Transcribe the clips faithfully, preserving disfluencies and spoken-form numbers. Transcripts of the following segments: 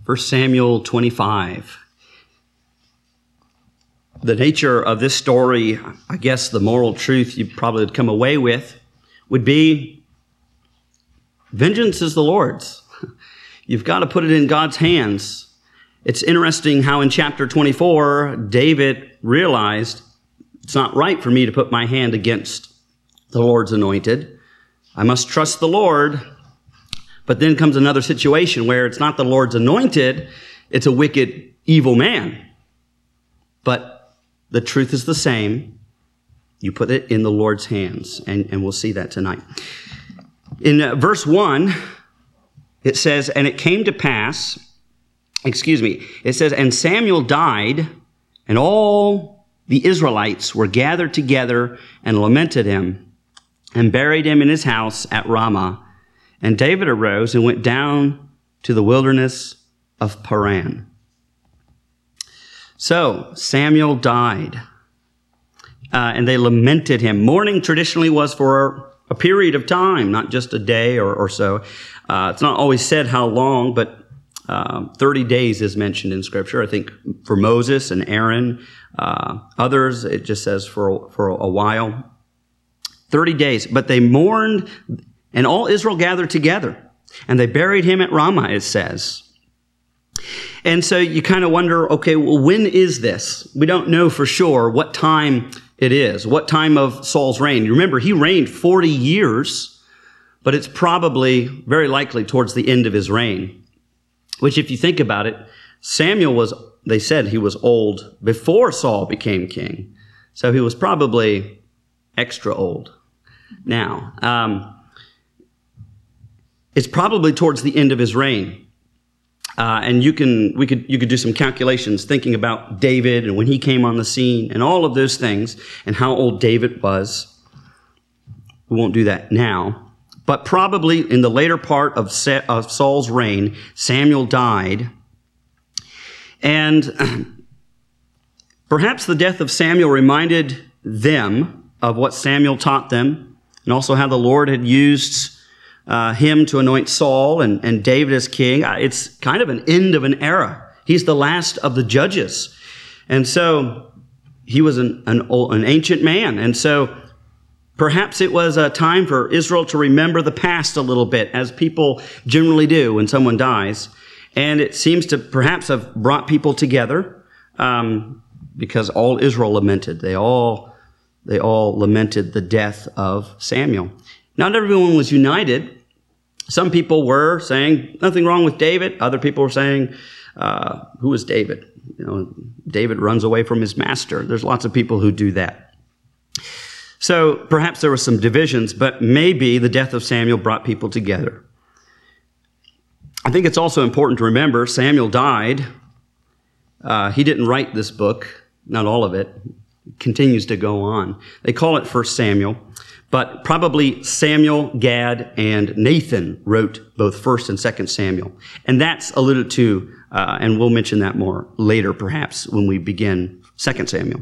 First Samuel twenty-five. The nature of this story, I guess the moral truth you probably would come away with would be vengeance is the Lord's. You've got to put it in God's hands. It's interesting how in chapter twenty-four, David realized it's not right for me to put my hand against the Lord's anointed. I must trust the Lord. But then comes another situation where it's not the Lord's anointed, it's a wicked, evil man. But the truth is the same. You put it in the Lord's hands, and, and we'll see that tonight. In uh, verse one, it says, and it came to pass, excuse me, it says, and Samuel died, and all the Israelites were gathered together and lamented him, and buried him in his house at Ramah. And David arose and went down to the wilderness of Paran. So Samuel died, uh, and they lamented him. Mourning traditionally was for a period of time, not just a day or, or so. Uh, it's not always said how long, but uh, thirty days is mentioned in Scripture. I think for Moses and Aaron, uh, others, it just says for, for a while. thirty days. But they mourned, and all Israel gathered together, and they buried him at Ramah, it says. And so you kind of wonder, okay, well, when is this? We don't know for sure what time it is, what time of Saul's reign. You remember, he reigned forty years, but it's probably very likely towards the end of his reign, which if you think about it, Samuel was, they said he was old before Saul became king. So he was probably extra old now. Um, It's probably towards the end of his reign. Uh, and you can, we could, you could do some calculations thinking about David and when he came on the scene and all of those things and how old David was. We won't do that now. But probably in the later part of, Sa- of Saul's reign, Samuel died. And perhaps the death of Samuel reminded them of what Samuel taught them and also how the Lord had used Uh, him to anoint Saul and, and David as king. It's kind of an end of an era. He's the last of the judges. And so he was an, an, old, an ancient man. And so perhaps it was a time for Israel to remember the past a little bit, as people generally do when someone dies. And it seems to perhaps have brought people together um, because all Israel lamented. They all, they all lamented the death of Samuel. Not everyone was united. Some people were saying, nothing wrong with David. Other people were saying, uh, who is David? You know, David runs away from his master. There's lots of people who do that. So perhaps there were some divisions, but maybe the death of Samuel brought people together. I think it's also important to remember Samuel died. Uh, he didn't write this book, not all of it. It continues to go on. They call it First Samuel. But probably Samuel, Gad, and Nathan wrote both First and Second Samuel. And that's alluded to, uh, and we'll mention that more later, perhaps, when we begin Second Samuel.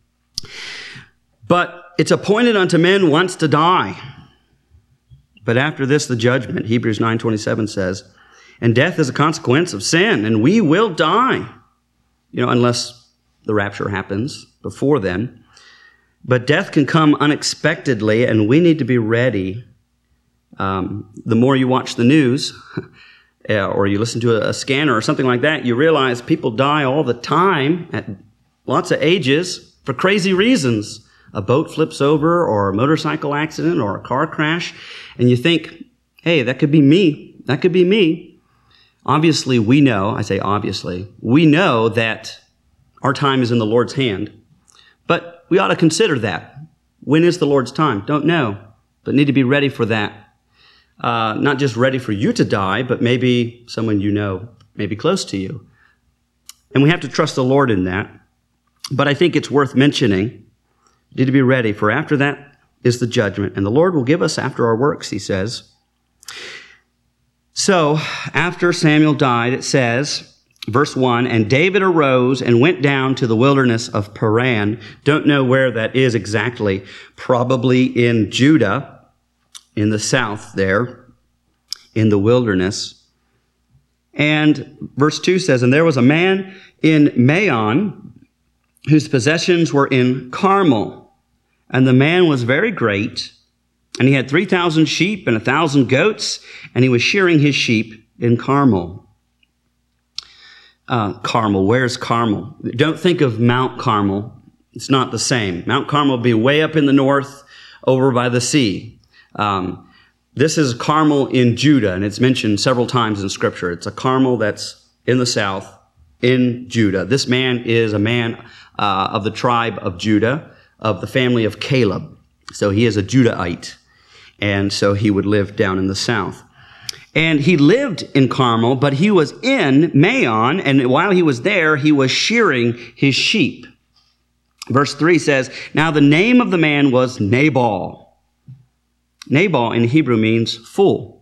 But it's appointed unto men once to die. But after this, the judgment. Hebrews nine twenty-seven says, and death is a consequence of sin, and we will die. You know, unless the rapture happens before then. But death can come unexpectedly, and we need to be ready. Um, the more you watch the news, or you listen to a, a scanner or something like that, you realize people die all the time at lots of ages for crazy reasons. A boat flips over, or a motorcycle accident, or a car crash, and you think, hey, that could be me. That could be me. Obviously, we know, I say obviously, we know that our time is in the Lord's hand. But we ought to consider that. When is the Lord's time? Don't know, but need to be ready for that. Uh, not just ready for you to die, but maybe someone you know, maybe close to you. And we have to trust the Lord in that. But I think it's worth mentioning. You need to be ready, for after that is the judgment. And the Lord will give us after our works, he says. So, after Samuel died, it says, verse one, and David arose and went down to the wilderness of Paran. Don't know where that is exactly. Probably in Judah, in the south there, in the wilderness. And verse two says, and there was a man in Maon whose possessions were in Carmel. And the man was very great, and he had three thousand sheep and a thousand goats, and he was shearing his sheep in Carmel. Uh, Carmel, where's Carmel? Don't think of Mount Carmel. It's not the same. Mount Carmel will be way up in the north over by the sea. Um, this is Carmel in Judah, and it's mentioned several times in Scripture. It's a Carmel that's in the south, in Judah. This man is a man uh, of the tribe of Judah, of the family of Caleb. So he is a Judahite, and so he would live down in the south. And he lived in Carmel, but he was in Maon, and while he was there, he was shearing his sheep. Verse three says, now the name of the man was Nabal. Nabal in Hebrew means fool.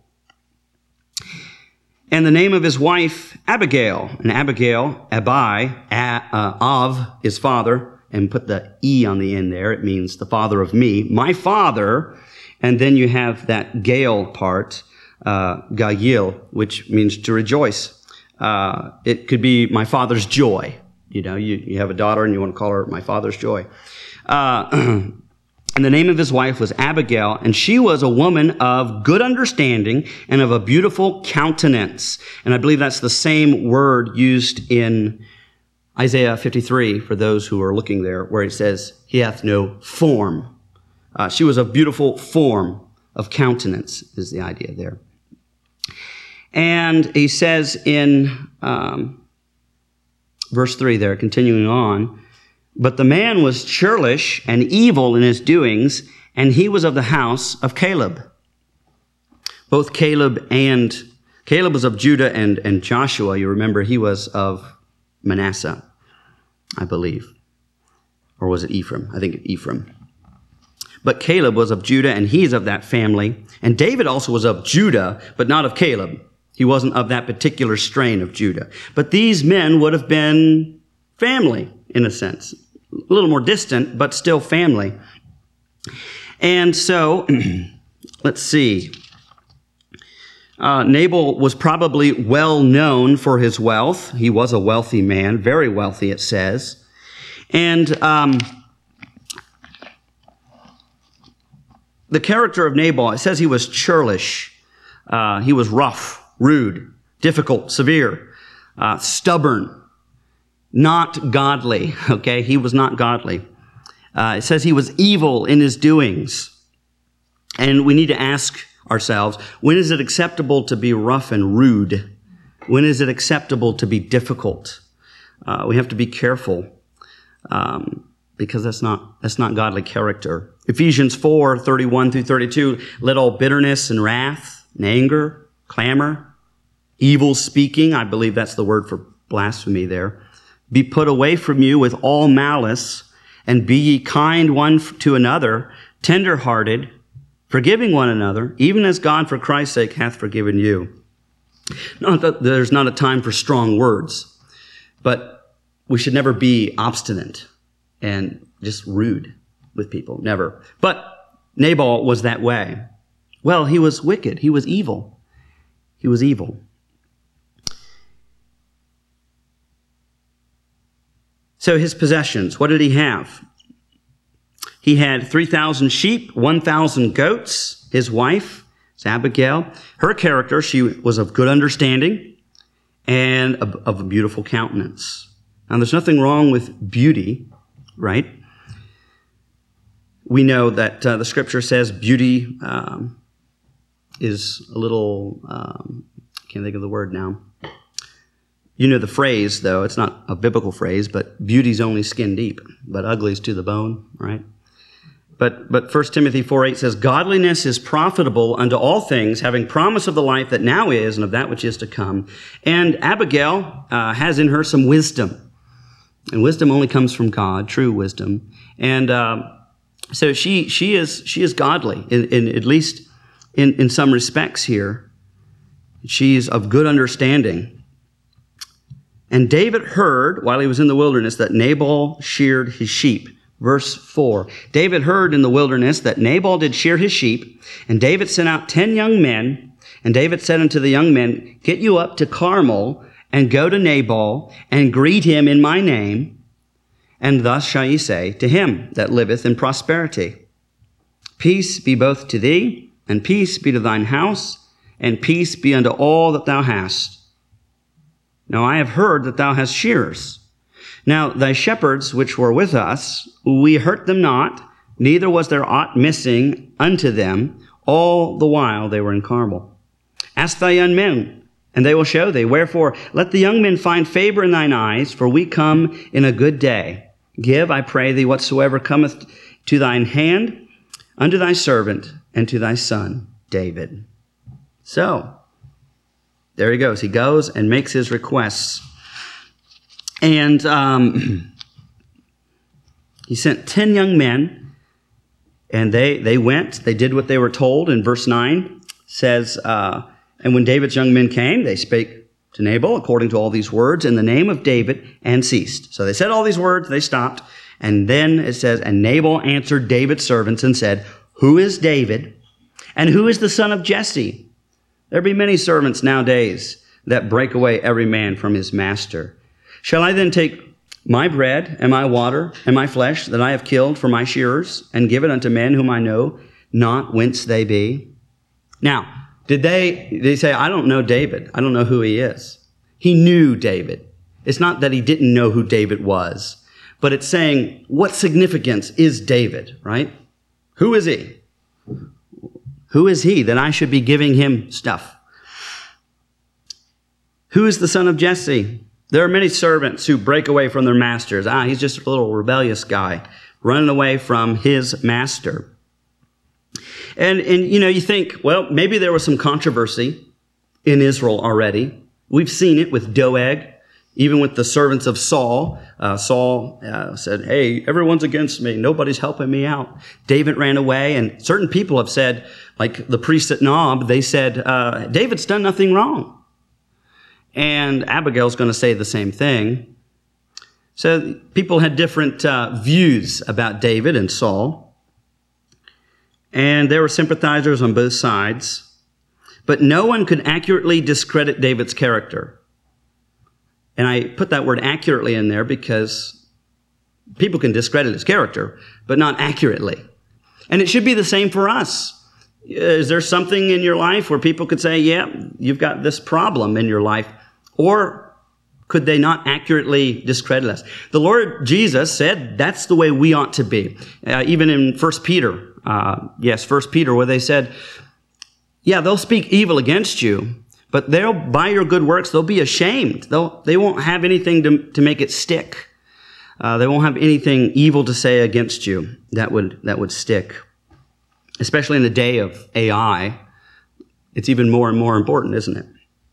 And the name of his wife, Abigail. And Abigail, Abi, a, uh, Av, his father, and put the E on the end there. It means the father of me. My father. And then you have that Gael part, uh, Gael, which means to rejoice. Uh, it could be my father's joy. You know, you, you have a daughter and you want to call her my father's joy. Uh, and the name of his wife was Abigail, and she was a woman of good understanding and of a beautiful countenance. And I believe that's the same word used in Isaiah fifty-three, for those who are looking there, where it says, he hath no form. Uh, she was a beautiful form of countenance, is the idea there. And he says in um, verse three there, continuing on, but the man was churlish and evil in his doings, and he was of the house of Caleb. Both Caleb and, Caleb was of Judah, and, and Joshua, you remember, he was of Manasseh, I believe. Or was it Ephraim? I think Ephraim. But Caleb was of Judah, and he's of that family. And David also was of Judah, but not of Caleb. He wasn't of that particular strain of Judah. But these men would have been family, in a sense. A little more distant, but still family. And so, let's see. Uh, Nabal was probably well known for his wealth. He was a wealthy man, very wealthy, it says. And um, the character of Nabal, it says he was churlish. Uh, he was rough, rude, difficult, severe, uh, stubborn, not godly. Okay, he was not godly. Uh, it says he was evil in his doings. And we need to ask ourselves, when is it acceptable to be rough and rude? When is it acceptable to be difficult? Uh, we have to be careful, um, because that's not that's not godly character. Ephesians four, thirty-one through thirty-two, let all bitterness and wrath and anger, clamor, evil speaking, I believe that's the word for blasphemy there, be put away from you with all malice, and be ye kind one to another, tender-hearted, forgiving one another, even as God for Christ's sake hath forgiven you. Not that there's not a time for strong words, but we should never be obstinate and just rude with people. Never. But Nabal was that way. Well, he was wicked. He was evil. He was evil. So his possessions, what did he have? He had three thousand sheep, one thousand goats. His wife, Abigail, her character, she was of good understanding and of, of a beautiful countenance. Now, there's nothing wrong with beauty, right? We know that uh, the scripture says beauty um, is a little, um, I can't think of the word now. You know the phrase, though. It's not a biblical phrase, but beauty's only skin deep, but ugly's to the bone, right? But but First Timothy four eight says, godliness is profitable unto all things, having promise of the life that now is and of that which is to come. And Abigail uh, has in her some wisdom. And wisdom only comes from God, true wisdom. And uh, so she she is she is godly, in, in at least in, in some respects here. She's of good understanding. And David heard, while he was in the wilderness, that Nabal sheared his sheep. Verse four, David heard in the wilderness that Nabal did shear his sheep, and David sent out ten young men And David said unto the young men, get you up to Carmel, and go to Nabal, and greet him in my name. And thus shall ye say to him that liveth in prosperity, peace be both to thee, and peace be to thine house, and peace be unto all that thou hast. Now I have heard that thou hast shearers. Now thy shepherds which were with us, we hurt them not, neither was there aught missing unto them all the while they were in Carmel. Ask thy young men, and they will show thee. Wherefore, let the young men find favor in thine eyes, for we come in a good day. Give, I pray thee, whatsoever cometh to thine hand, unto thy servant, and to thy son, David. So, there he goes. He goes and makes his requests. And um, he sent ten young men, and they, they went. They did what they were told. In verse nine says, uh, and when David's young men came, they spake to Nabal according to all these words in the name of David, and ceased. So they said all these words, they stopped. And then it says, and Nabal answered David's servants and said, who is David? And who is the son of Jesse? There be many servants nowadays that break away every man from his master. Shall I then take my bread and my water and my flesh that I have killed for my shearers, and give it unto men whom I know not whence they be? Now, did they, did they say, I don't know David. I don't know who he is. He knew David. It's not that he didn't know who David was, but it's saying, what significance is David, right? Who is he? Who is he that I should be giving him stuff? Who is the son of Jesse? There are many servants who break away from their masters. Ah, he's just a little rebellious guy running away from his master. And, and you know, you think, well, maybe there was some controversy in Israel already. We've seen it with Doeg, even with the servants of Saul. Uh, Saul uh, said, hey, everyone's against me. Nobody's helping me out. David ran away, and certain people have said, like the priest at Nob, they said, uh, David's done nothing wrong. And Abigail's going to say the same thing. So people had different uh, views about David and Saul. And there were sympathizers on both sides. But no one could accurately discredit David's character. And I put that word accurately in there because people can discredit his character, but not accurately. And it should be the same for us. Is there something in your life where people could say, yeah, you've got this problem in your life? Or could they not accurately discredit us? The Lord Jesus said that's the way we ought to be. Uh, even in First Peter, uh, yes, First Peter, where they said, yeah, they'll speak evil against you, but they'll, by your good works, they'll be ashamed. They'll, they won't have anything to, to make it stick. Uh, they won't have anything evil to say against you that would, that would stick. Especially in the day of A I, it's even more and more important, isn't it?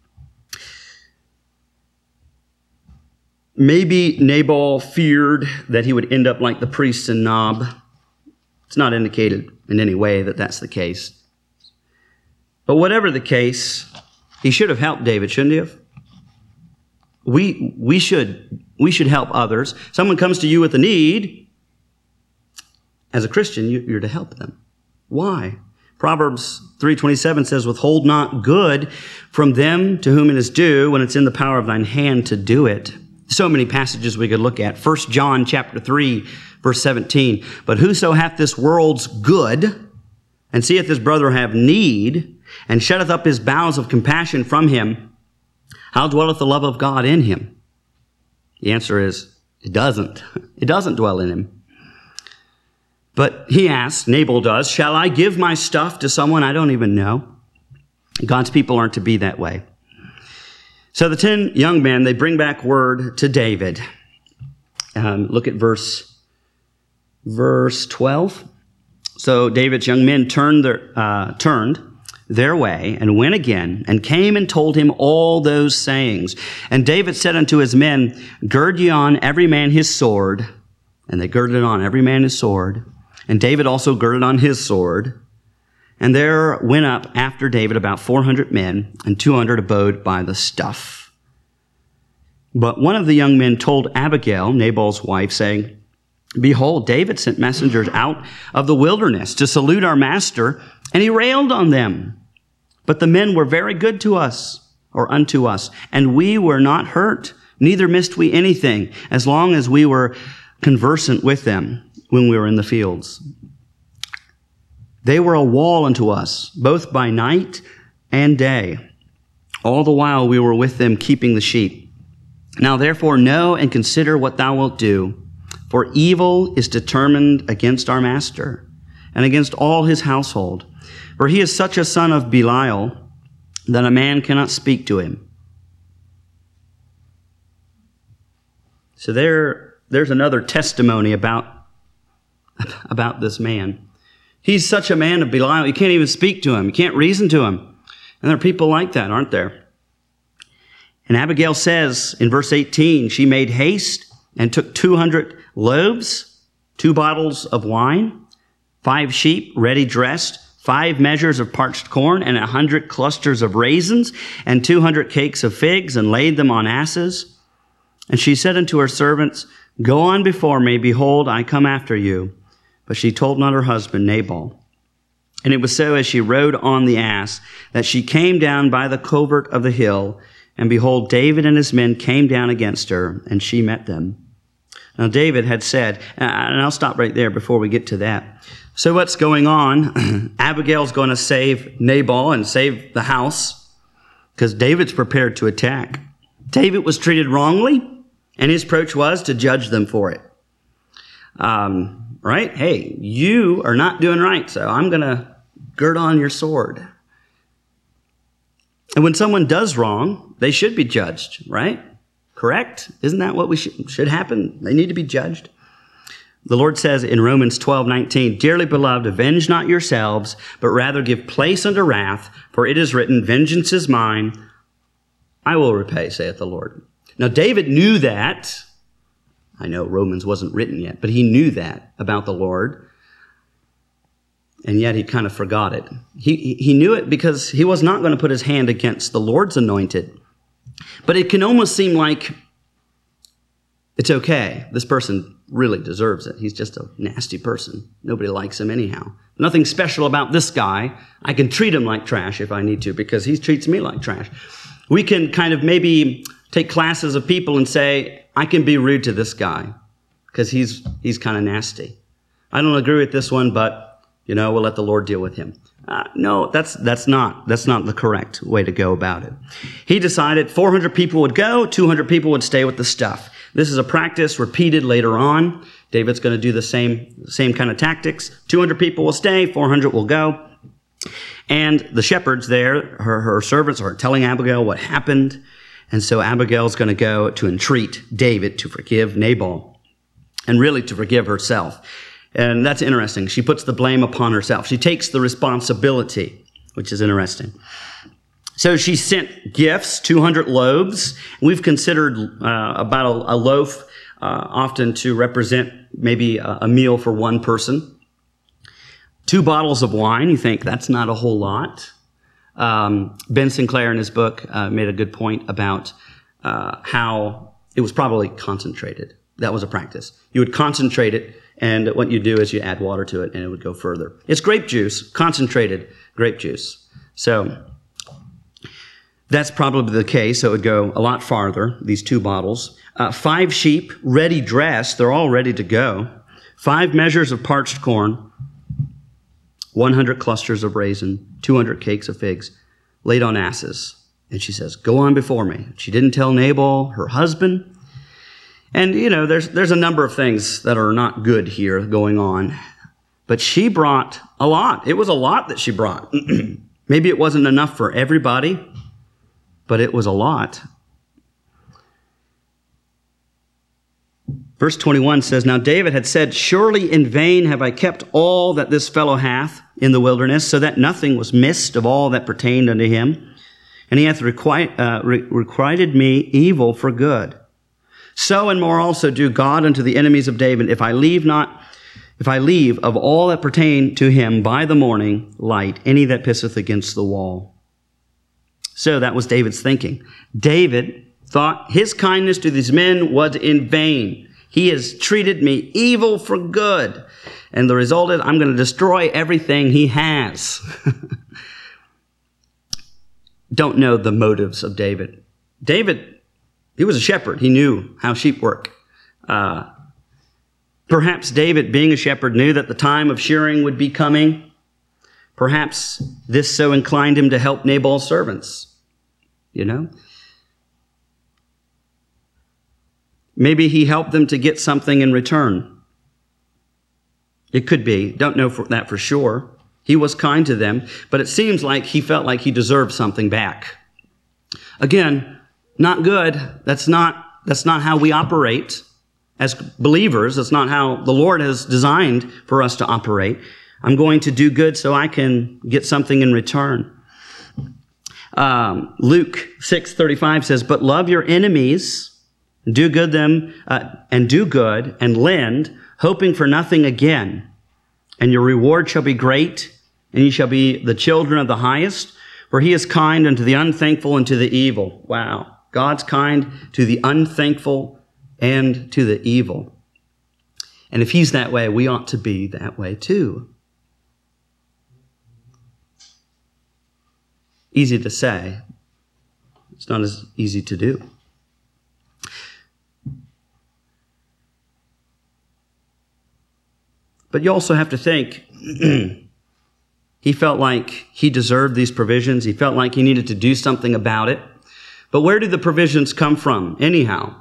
Maybe Nabal feared that he would end up like the priests in Nob. It's not indicated in any way that that's the case. But whatever the case, he should have helped David, shouldn't he have? We, we, should, we should help others. Someone comes to you with a need. As a Christian, you, you're to help them. Why? Proverbs three twenty-seven says, withhold not good from them to whom it is due when it's in the power of thine hand to do it. So many passages we could look at. First John chapter three, verse seventeen. But whoso hath this world's good, and seeth his brother have need, and shutteth up his bowels of compassion from him, how dwelleth the love of God in him? The answer is, it doesn't. It doesn't dwell in him. But he asks, Nabal does, shall I give my stuff to someone I don't even know? God's people aren't to be that way. So the ten young men, they bring back word to David. Um, look at verse, verse twelve. So David's young men turned their, uh, turned their way and went again and came and told him all those sayings. And David said unto his men, gird ye on every man his sword. And they girded on every man his sword. And David also girded on his sword. And there went up after David about four hundred men, and two hundred abode by the stuff. But one of the young men told Abigail, Nabal's wife, saying, behold, David sent messengers out of the wilderness to salute our master, and he railed on them. But the men were very good to us, or unto us, and we were not hurt, neither missed we anything, as long as we were conversant with them when we were in the fields. They were a wall unto us, both by night and day. All the while we were with them keeping the sheep. Now therefore know and consider what thou wilt do, for evil is determined against our master, and against all his household. For he is such a son of Belial, that a man cannot speak to him. So there, there's another testimony about, about this man. He's such a man of Belial, you can't even speak to him. You can't reason to him. And there are people like that, aren't there? And Abigail says in verse eighteen, she made haste and took two hundred loaves, two bottles of wine, five sheep ready dressed, five measures of parched corn, and a hundred clusters of raisins, and two hundred cakes of figs, and laid them on asses. And she said unto her servants, Go on before me, behold, I come after you. But she told not her husband Nabal. And it was so, as she rode on the ass, that she came down by the covert of the hill, and behold, David and his men came down against her, and she met them. Now David had said, and I'll stop right there before we get to that. So what's going on? Abigail's going to save Nabal and save the house, because David's prepared to attack. David was treated wrongly, and his approach was to judge them for it. Um... Right? Hey, you are not doing right, so I'm going to gird on your sword. And when someone does wrong, they should be judged, right? Correct? Isn't that what we should, should happen? They need to be judged. The Lord says in Romans twelve nineteen, Dearly beloved, avenge not yourselves, but rather give place unto wrath, for it is written, Vengeance is mine, I will repay, saith the Lord. Now David knew that. I know Romans wasn't written yet, but he knew that about the Lord. And yet he kind of forgot it. He, he knew it because he was not going to put his hand against the Lord's anointed. But it can almost seem like it's okay. This person really deserves it. He's just a nasty person. Nobody likes him anyhow. Nothing special about this guy. I can treat him like trash if I need to because he treats me like trash. We can kind of maybe take classes of people and say, I can be rude to this guy because he's he's kind of nasty. I don't agree with this one, but, you know, we'll let the Lord deal with him. Uh, no, that's that's not that's not the correct way to go about it. He decided four hundred people would go, two hundred people would stay with the stuff. This is a practice repeated later on. David's going to do the same same kind of tactics. two hundred people will stay, four hundred will go. And the shepherds there, her, her servants, are telling Abigail what happened. And so Abigail's going to go to entreat David to forgive Nabal and really to forgive herself. And that's interesting. She puts the blame upon herself. She takes the responsibility, which is interesting. So she sent gifts, two hundred loaves. We've considered uh, about a, a loaf uh, often to represent maybe a, a meal for one person. Two bottles of wine. You think that's not a whole lot. Um, Ben Sinclair in his book uh, made a good point about uh, how it was probably concentrated. That was a practice. You would concentrate it, and what you do is you add water to it, and it would go further. It's grape juice, concentrated grape juice. So that's probably the case. So it would go a lot farther, these two bottles. Uh, five sheep, ready dressed. They're all ready to go. Five measures of parched corn. one hundred clusters of raisin, two hundred cakes of figs, laid on asses. And she says, go on before me. She didn't tell Nabal, her husband. And, you know, there's there's a number of things that are not good here going on. But she brought a lot. It was a lot that she brought. Maybe it wasn't enough for everybody, but it was a lot. Verse twenty-one says, Now David had said, Surely in vain have I kept all that this fellow hath in the wilderness, so that nothing was missed of all that pertained unto him. And he hath requited, uh, re- requited me evil for good. So and more also do God unto the enemies of David, if I leave not, if I leave of all that pertain to him by the morning light, any that pisseth against the wall. So that was David's thinking. David thought his kindness to these men was in vain. He has treated me evil for good. And the result is I'm going to destroy everything he has. don't know the motives of David. David, he was a shepherd. He knew how sheep work. Uh, perhaps David, being a shepherd, knew that the time of shearing would be coming. Perhaps this so inclined him to help Nabal's servants, you know? Maybe he helped them to get something in return. It could be. Don't know for that for sure. He was kind to them, but it seems like he felt like he deserved something back. Again, not good. That's not, that's not how we operate as believers. That's not how the Lord has designed for us to operate. I'm going to do good so I can get something in return. Um, Luke six thirty-five says, "But love your enemies, do good them, uh, and do good, and lend, hoping for nothing again. And your reward shall be great, and you shall be the children of the highest, for he is kind unto the unthankful and to the evil." Wow. God's kind to the unthankful and to the evil. And if he's that way, we ought to be that way too. Easy to say. It's not as easy to do. But you also have to think, he felt like he deserved these provisions. He felt like he needed to do something about it. But where did the provisions come from anyhow?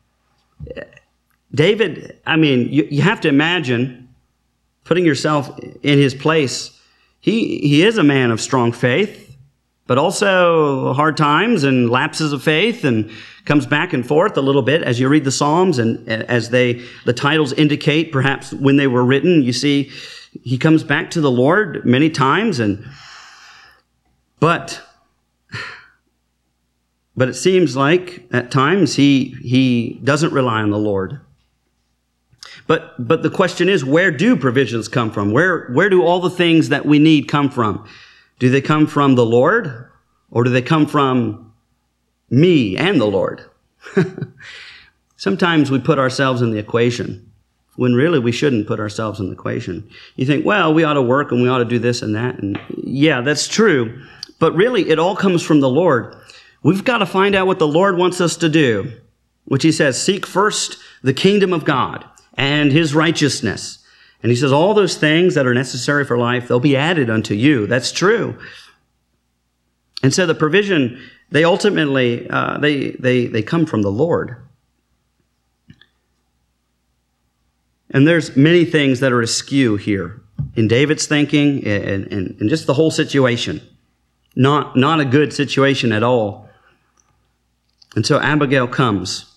David, I mean, you, you have to imagine putting yourself in his place. He, he is a man of strong faith, but also hard times and lapses of faith, and comes back and forth a little bit as you read the Psalms, and as they the titles indicate, perhaps when they were written, you see he comes back to the Lord many times, and but but it seems like at times he he doesn't rely on the Lord. But but the question is, where do provisions come from? Where where do all the things that we need come from? Do they come from the Lord, or do they come from me and the Lord? Sometimes we put ourselves in the equation when really we shouldn't put ourselves in the equation. You think, well, we ought to work and we ought to do this and that. And yeah, that's true. But really, it all comes from the Lord. We've got to find out what the Lord wants us to do, which he says, seek first the kingdom of God and his righteousness. And he says, all those things that are necessary for life, they'll be added unto you. That's true. And so the provision, they ultimately, uh, they, they, they come from the Lord. And there's many things that are askew here in David's thinking and, and, and just the whole situation. Not, not a good situation at all. And so Abigail comes.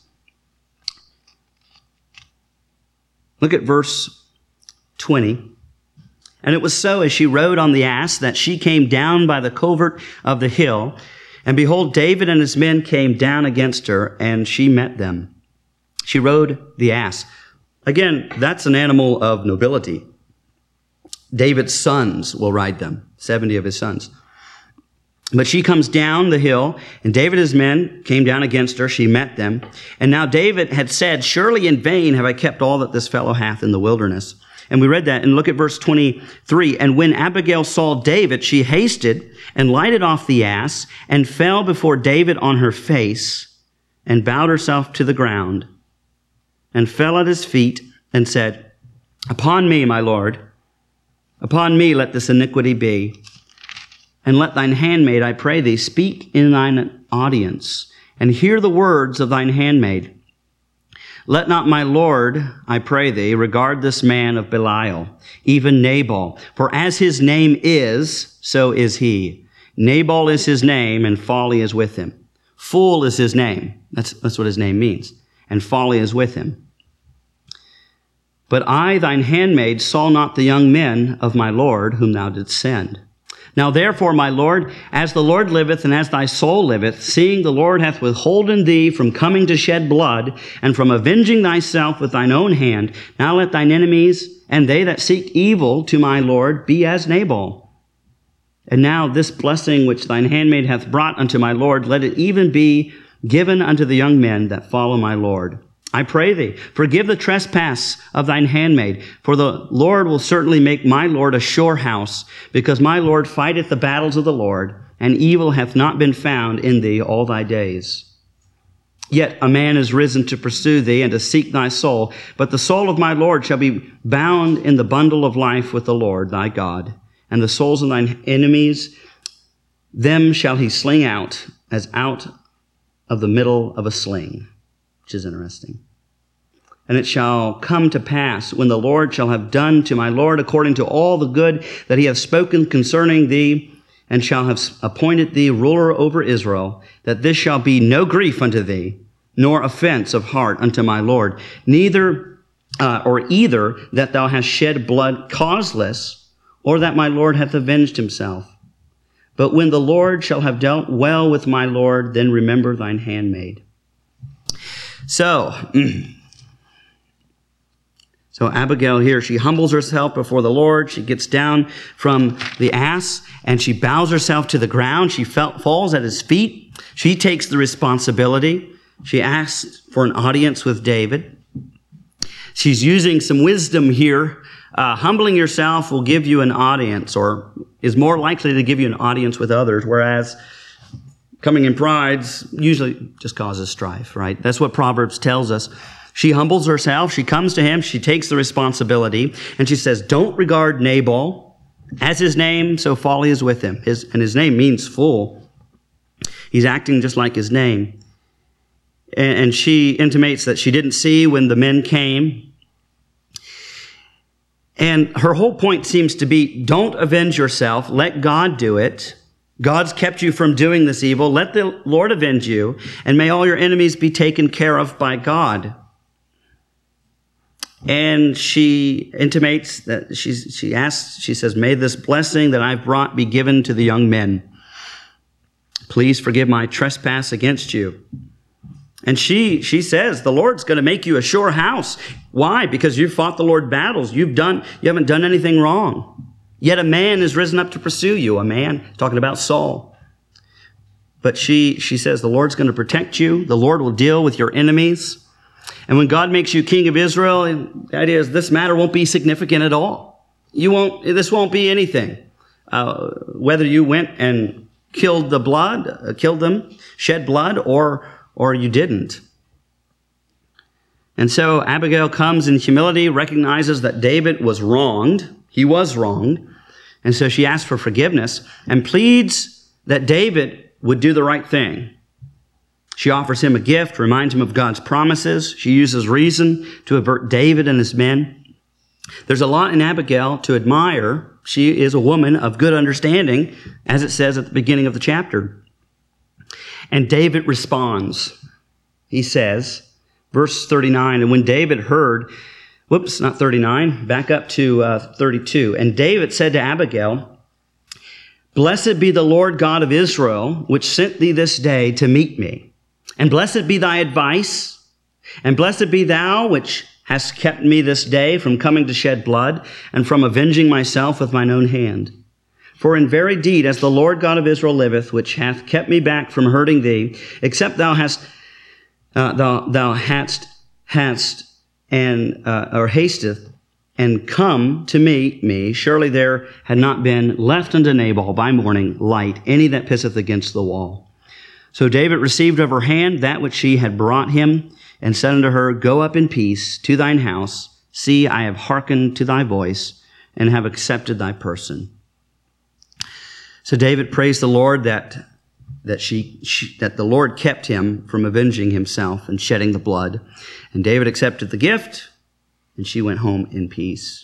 Look at verse twenty. "And it was so, as she rode on the ass, that she came down by the covert of the hill. And behold, David and his men came down against her, and she met them." She rode the ass. Again, that's an animal of nobility. David's sons will ride them, seventy of his sons. But she comes down the hill, and David and his men came down against her. She met them. And now David had said, "Surely in vain have I kept all that this fellow hath in the wilderness." And we read that, and look at verse twenty-three. "And when Abigail saw David, she hasted and lighted off the ass, and fell before David on her face, and bowed herself to the ground, and fell at his feet, and said, Upon me, my Lord, upon me let this iniquity be. And let thine handmaid, I pray thee, speak in thine audience, and hear the words of thine handmaid. Let not my Lord, I pray thee, regard this man of Belial, even Nabal. For as his name is, so is he. Nabal is his name, and folly is with him. Fool is his name. That's, that's what his name means. And folly is with him. But I, thine handmaid, saw not the young men of my Lord, whom thou didst send. Now therefore, my Lord, as the Lord liveth, and as thy soul liveth, seeing the Lord hath withholden thee from coming to shed blood, and from avenging thyself with thine own hand, now let thine enemies, and they that seek evil to my Lord, be as Nabal. And now this blessing which thine handmaid hath brought unto my Lord, let it even be given unto the young men that follow my Lord. I pray thee, forgive the trespass of thine handmaid, for the Lord will certainly make my Lord a sure house, because my Lord fighteth the battles of the Lord, and evil hath not been found in thee all thy days. Yet a man is risen to pursue thee and to seek thy soul, but the soul of my Lord shall be bound in the bundle of life with the Lord thy God, and the souls of thine enemies, them shall he sling out as out of the middle of a sling, which is interesting. And it shall come to pass, when the Lord shall have done to my Lord according to all the good that he hath spoken concerning thee, and shall have appointed thee ruler over Israel, that this shall be no grief unto thee, nor offense of heart unto my Lord, neither uh, or either that thou hast shed blood causeless, or that my Lord hath avenged himself. But when the Lord shall have dealt well with my Lord, then remember thine handmaid. So, so Abigail here, she humbles herself before the Lord. She gets down from the ass and she bows herself to the ground. She fell, falls at his feet. She takes the responsibility. She asks for an audience with David. She's using some wisdom here. Uh, humbling yourself will give you an audience, or is more likely to give you an audience with others, whereas coming in pride usually just causes strife, right? That's what Proverbs tells us. She humbles herself. She comes to him. She takes the responsibility, and she says, don't regard Nabal as his name, so folly is with him. His, and his name means fool. He's acting just like his name. And, and she intimates that she didn't see when the men came. And her whole point seems to be, don't avenge yourself. Let God do it. God's kept you from doing this evil. Let the Lord avenge you, and may all your enemies be taken care of by God. And she intimates that she's, she asks, she says, may this blessing that I've brought be given to the young men. Please forgive my trespass against you. And she she says, the Lord's going to make you a sure house. Why? Because you've fought the Lord battles. You've done, you haven't done anything wrong. Yet a man is risen up to pursue you. A man, talking about Saul. But she, she says, the Lord's going to protect you. The Lord will deal with your enemies. And when God makes you king of Israel, the idea is this matter won't be significant at all. You won't, this won't be anything. Uh, whether you went and killed the blood, uh, killed them, shed blood, or or you didn't. And so Abigail comes in humility, recognizes that David was wronged. He was wronged. And so she asks for forgiveness and pleads that David would do the right thing. She offers him a gift, reminds him of God's promises. She uses reason to avert David and his men. There's a lot in Abigail to admire. She is a woman of good understanding, as it says at the beginning of the chapter. And David responds. He says, verse thirty-nine, and when David heard, whoops, not thirty-nine, back up to uh, thirty-two. And David said to Abigail, blessed be the Lord God of Israel, which sent thee this day to meet me. And blessed be thy advice, and blessed be thou, which hast kept me this day from coming to shed blood, and from avenging myself with mine own hand. For in very deed, as the Lord God of Israel liveth, which hath kept me back from hurting thee, except thou hast, uh, thou, thou hadst, hadst, and, uh, or hasteth, and come to meet me, surely there had not been left unto Nabal by morning light any that pisseth against the wall. So David received of her hand that which she had brought him, and said unto her, go up in peace to thine house. See, I have hearkened to thy voice, and have accepted thy person. So David praised the Lord that, that, she, she, that the Lord kept him from avenging himself and shedding the blood. And David accepted the gift, and she went home in peace.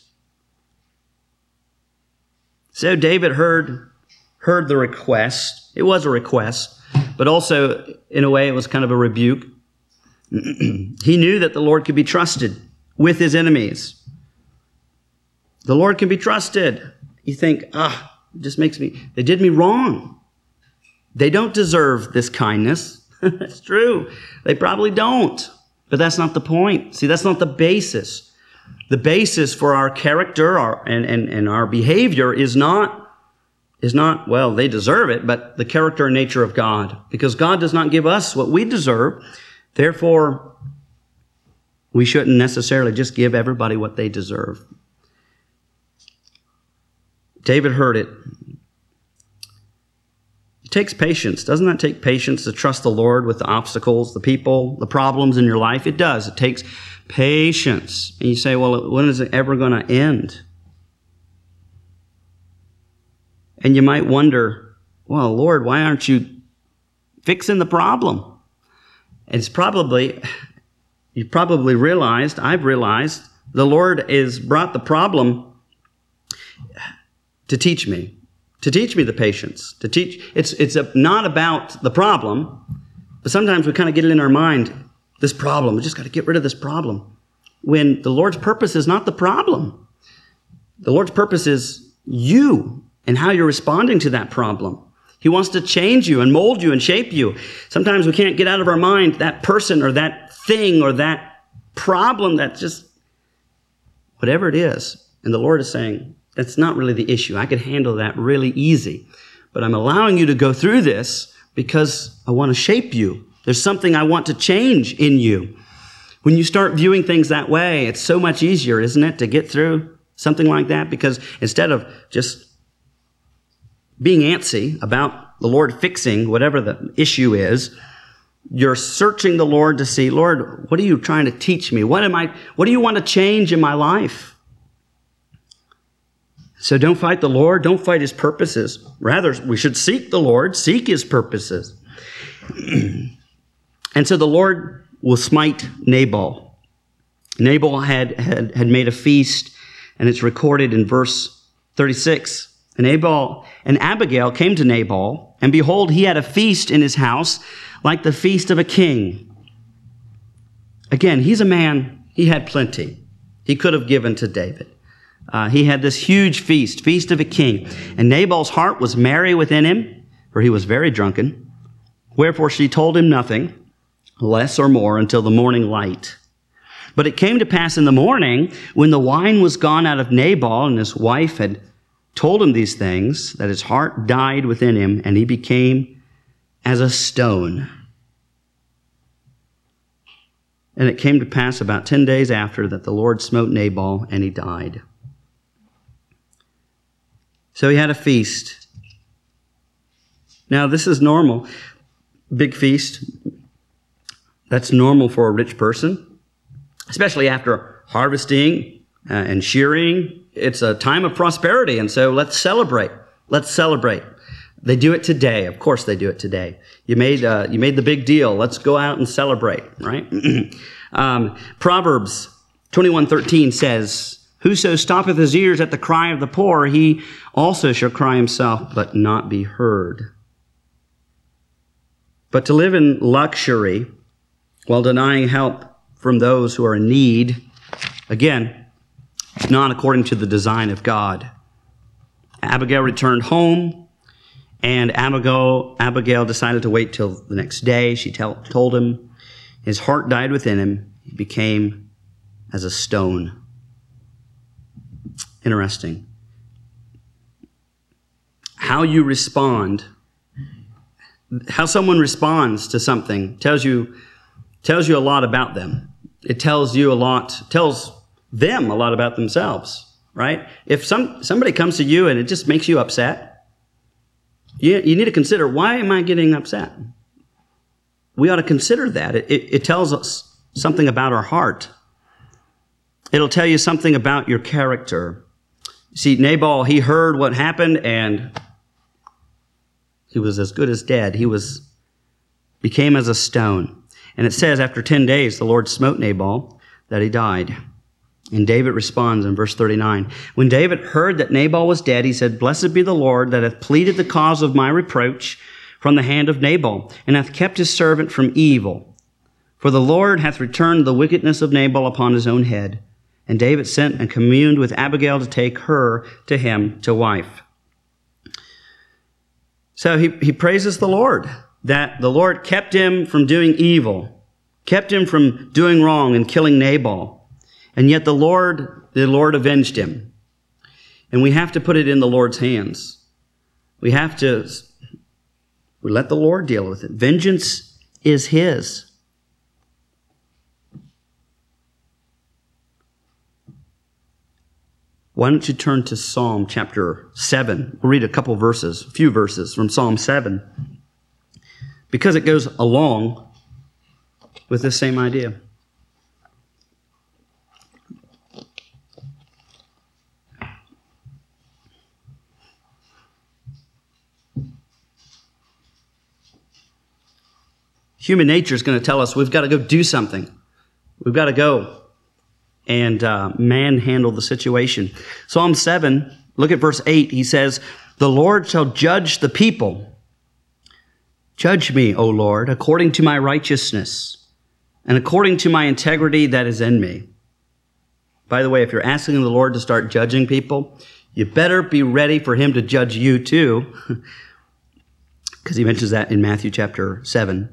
So David heard, heard the request. It was a request, but also, in a way, it was kind of a rebuke. He knew that the Lord could be trusted with his enemies. The Lord can be trusted. You think, ah, it just makes me, they did me wrong. They don't deserve this kindness. That's true. They probably don't. But that's not the point. See, that's not the basis. The basis for our character our, and, and, and our behavior is not, is not, well, they deserve it, but the character and nature of God. Because God does not give us what we deserve. Therefore, we shouldn't necessarily just give everybody what they deserve. David heard it. It takes patience. Doesn't that take patience to trust the Lord with the obstacles, the people, the problems in your life? It does. It takes patience. And you say, well, when is it ever going to end? And you might wonder, well, Lord, why aren't you fixing the problem? It's probably, you've probably realized, I've realized, the Lord has brought the problem to teach me, to teach me the patience, to teach. It's it's a, not about the problem, but sometimes we kind of get it in our mind, this problem, we just got to get rid of this problem. When the Lord's purpose is not the problem. The Lord's purpose is you and how you're responding to that problem. He wants to change you and mold you and shape you. Sometimes we can't get out of our mind that person or that thing or that problem that just, whatever it is. And the Lord is saying, that's not really the issue. I could handle that really easy. But I'm allowing you to go through this because I want to shape you. There's something I want to change in you. When you start viewing things that way, it's so much easier, isn't it, to get through something like that? Because instead of just being antsy about the Lord fixing whatever the issue is, you're searching the Lord to see, Lord, what are you trying to teach me? What am I, what do you want to change in my life? So don't fight the Lord. Don't fight his purposes. Rather, we should seek the Lord, seek his purposes. And so the Lord will smite Nabal. Nabal had, had, had made a feast, and it's recorded in verse thirty-six. And Nabal and Abigail came to Nabal, and behold, he had a feast in his house like the feast of a king. Again, he's a man, he had plenty. He could have given to David. Uh, he had this huge feast, feast of a king. And Nabal's heart was merry within him, for he was very drunken. Wherefore she told him nothing, less or more, until the morning light. But it came to pass in the morning, when the wine was gone out of Nabal, and his wife had told him these things, that his heart died within him, and he became as a stone. And it came to pass about ten days after that the Lord smote Nabal, and he died. So he had a feast. Now, this is normal. Big feast. That's normal for a rich person, especially after harvesting uh, and shearing. It's a time of prosperity, and so let's celebrate. Let's celebrate. They do it today. Of course they do it today. You made uh, you made the big deal. Let's go out and celebrate, right? um, Proverbs twenty-one thirteen says, whoso stoppeth his ears at the cry of the poor, he also shall cry himself, but not be heard. But to live in luxury while denying help from those who are in need, again, it's not according to the design of God. Abigail returned home, and Abigail, Abigail decided to wait till the next day. She tell, told him his heart died within him. He became as a stone. Interesting. How you respond, how someone responds to something tells you tells you a lot about them. It tells you a lot, tells them a lot about themselves, right? If some somebody comes to you and it just makes you upset, you, you need to consider, why am I getting upset? We ought to consider that. It, it, it tells us something about our heart. It'll tell you something about your character. See, Nabal, he heard what happened, and he was as good as dead. He was became as a stone. And it says, after ten days, the Lord smote Nabal, that he died. And David responds in verse thirty-nine. When David heard that Nabal was dead, he said, blessed be the Lord that hath pleaded the cause of my reproach from the hand of Nabal, and hath kept his servant from evil. For the Lord hath returned the wickedness of Nabal upon his own head. And David sent and communed with Abigail to take her to him to wife. So he, he praises the Lord, that the Lord kept him from doing evil, kept him from doing wrong and killing Nabal. And yet the Lord, the Lord avenged him. And we have to put it in the Lord's hands. We have to we let the Lord deal with it. Vengeance is his. Why don't you turn to Psalm chapter seven? We'll read a couple verses, a few verses from Psalm seven. because it goes along with this same idea. Human nature is going to tell us we've got to go do something. We've got to go and uh, manhandle the situation. Psalm seven, look at verse eight. He says, "The Lord shall judge the people. Judge me, O Lord, according to my righteousness and according to my integrity that is in me." By the way, if you're asking the Lord to start judging people, you better be ready for him to judge you too, because he mentions that in Matthew chapter seven.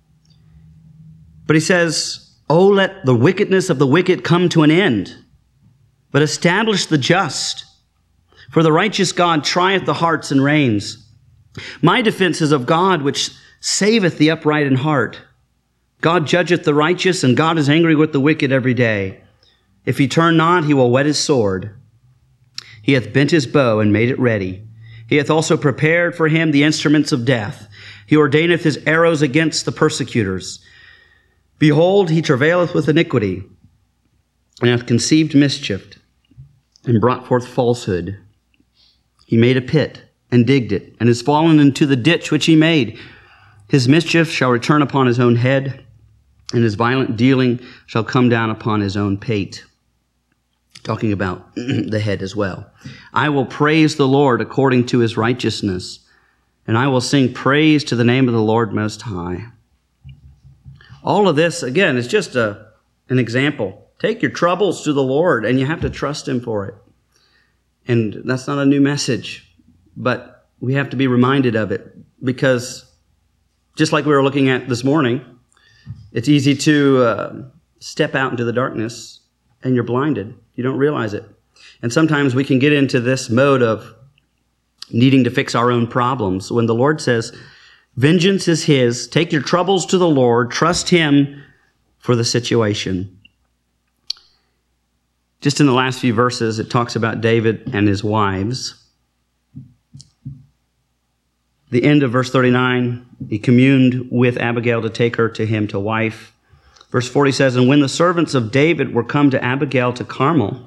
But he says, "Oh, let the wickedness of the wicked come to an end, but establish the just. For the righteous God trieth the hearts and reigns. My defense is of God, which saveth the upright in heart. God judgeth the righteous, and God is angry with the wicked every day. If he turn not, he will whet his sword. He hath bent his bow and made it ready. He hath also prepared for him the instruments of death. He ordaineth his arrows against the persecutors. Behold, he travaileth with iniquity, and hath conceived mischief, and brought forth falsehood. He made a pit, and digged it, and is fallen into the ditch which he made. His mischief shall return upon his own head, and his violent dealing shall come down upon his own pate." Talking about the head as well. "I will praise the Lord according to his righteousness, and I will sing praise to the name of the Lord Most High." All of this, again, is just a, an example. Take your troubles to the Lord, and you have to trust him for it. And that's not a new message, but we have to be reminded of it, because just like we were looking at this morning, it's easy to uh, step out into the darkness and you're blinded. You don't realize it. And sometimes we can get into this mode of needing to fix our own problems when the Lord says, vengeance is his. Take your troubles to the Lord. Trust him for the situation. Just in the last few verses, it talks about David and his wives. The end of verse thirty-nine, he communed with Abigail to take her to him to wife. Verse forty says, "And when the servants of David were come to Abigail to Carmel,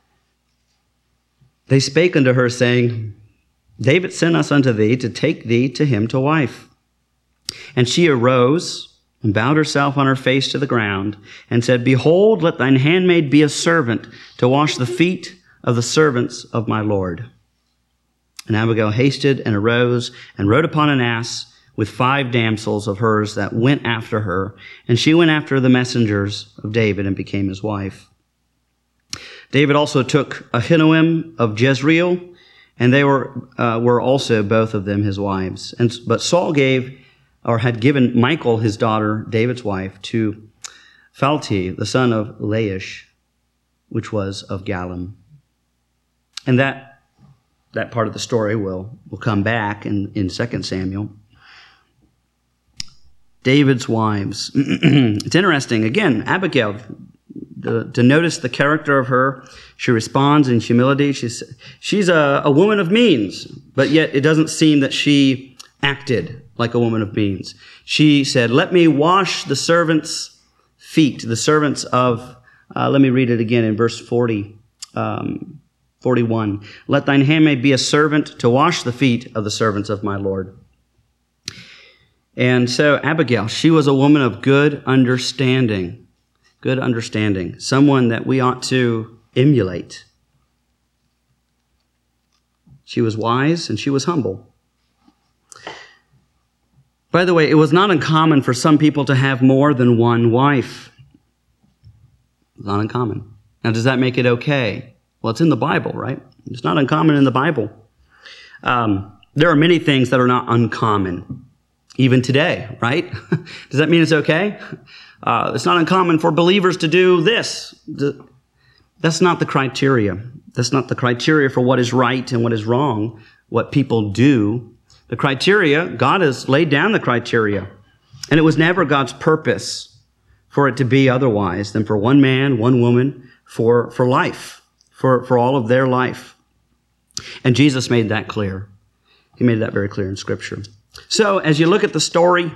they spake unto her, saying, David sent us unto thee to take thee to him to wife. And she arose and bowed herself on her face to the ground, and said, Behold, let thine handmaid be a servant to wash the feet of the servants of my Lord. And Abigail hasted and arose and rode upon an ass with five damsels of hers that went after her. And she went after the messengers of David and became his wife. David also took Ahinoam of Jezreel, and they were uh, were also both of them his wives. And but Saul gave, or had given Michal his daughter, David's wife, to Phalti, the son of Laish, which was of Gallim. And that that part of the story will will come back in, in Second Samuel. David's wives. It's interesting. Again, Abigail, the, to notice the character of her, she responds in humility. She's she's a, a woman of means, but yet it doesn't seem that she acted like a woman of means. She said, let me wash the servants' feet, the servants of, uh, let me read it again in verse forty, um, forty-one. Let thine handmaid be a servant to wash the feet of the servants of my Lord. And so Abigail, she was a woman of good understanding, good understanding, someone that we ought to emulate. She was wise and she was humble. By the way, it was not uncommon for some people to have more than one wife. Not uncommon. Now, does that make it okay? Well, it's in the Bible, right? It's not uncommon in the Bible. Um, there are many things that are not uncommon. Even today, right? Does that mean it's okay? Uh, it's not uncommon for believers to do this. That's not the criteria. That's not the criteria for what is right and what is wrong, what people do. The criteria, God has laid down the criteria. And it was never God's purpose for it to be otherwise than for one man, one woman, for, for life, for, for all of their life. And Jesus made that clear. He made that very clear in Scripture. So as you look at the story,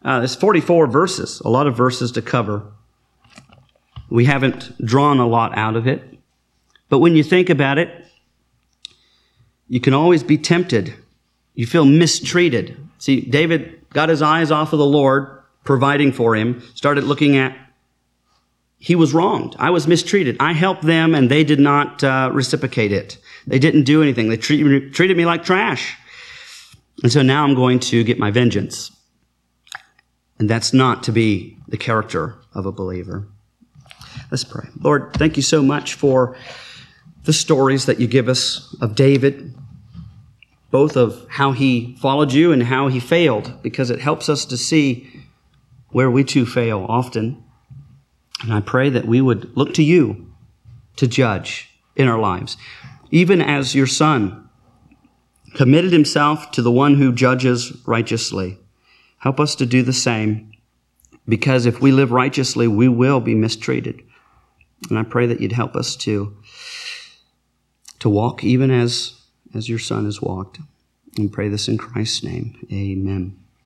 Uh, there's forty-four verses, a lot of verses to cover. We haven't drawn a lot out of it. But when you think about it, you can always be tempted. You feel mistreated. See, David got his eyes off of the Lord providing for him, started looking at, he was wronged. I was mistreated. I helped them and they did not uh, reciprocate it. They didn't do anything. They treat, treated me like trash. And so now I'm going to get my vengeance. And that's not to be the character of a believer. Let's pray. Lord, thank you so much for the stories that you give us of David, both of how he followed you and how he failed, because it helps us to see where we too fail often. And I pray that we would look to you to judge in our lives, even as your Son committed himself to the one who judges righteously. Help us to do the same, because if we live righteously, we will be mistreated. And I pray that you'd help us to, to walk even as, as your Son has walked. And pray this in Christ's name. Amen.